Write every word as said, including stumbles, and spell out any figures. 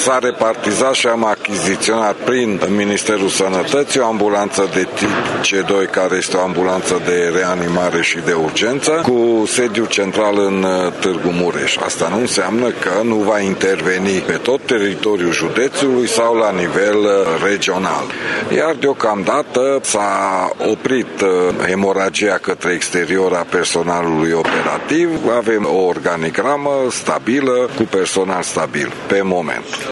s-a repartizat și am achiziționat prin Ministerul Sănătății o ambulanță de tip C doi, care este o ambulanță de reanimare și de urgență, cu sediu central în Târgu Mureș. Asta nu înseamnă că nu va interveni pe tot teritoriul județului sau la nivel regional. Iar deocamdată s-a oprit hemoragia către exterior a personalului operativ. Avem o organigramă stabilă cu personal stabil pe moment.